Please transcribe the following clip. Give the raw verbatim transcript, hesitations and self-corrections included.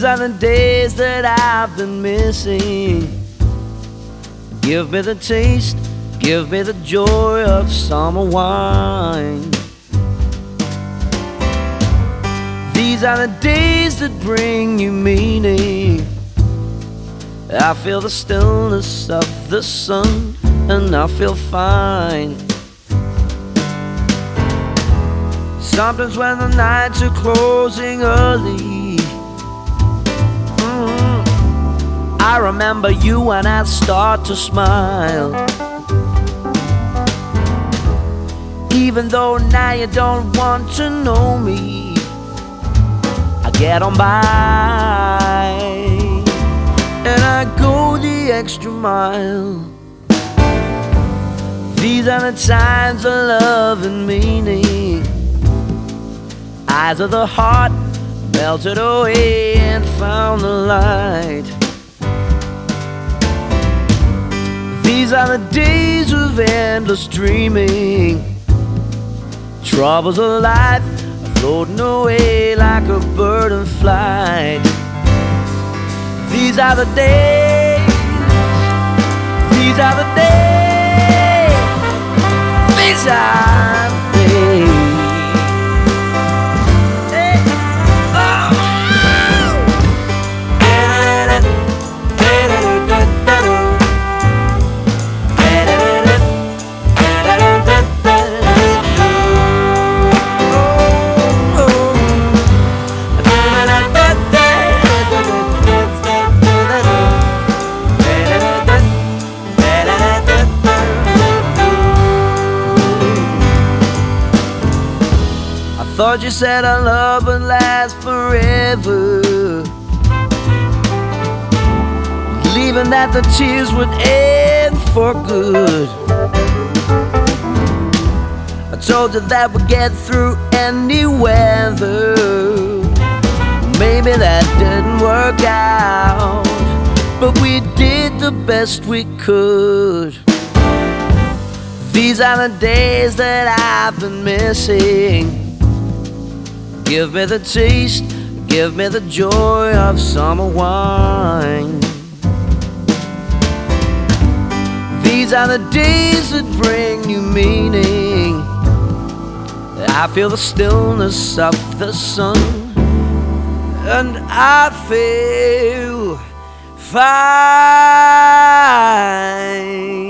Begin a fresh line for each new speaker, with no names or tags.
These are the days that I've been missing. Give me the taste, give me the joy of summer wine. These are the days that bring you meaning. I feel the stillness of the sun, and I feel fine. Sometimes when the nights are closing early, mm, I remember you and I start to smile. Even though now you don't want to know me, I get on by, and I go the extra mile. These are the times of love and meaning. Eyes of the heart melted away and found the light. These are the days of endless dreaming. Troubles of life are floating away like a bird in flight. These are the days, these are the days, these are the days. Thought you said our love would last forever, believing that the tears would end for good. I told you that we'd get through any weather. Maybe that didn't work out, but we did the best we could. These are the days that I've been missing. Give me the taste, give me the joy of summer wine. These are the days that bring you meaning. I feel the stillness of the sun, and I feel fine.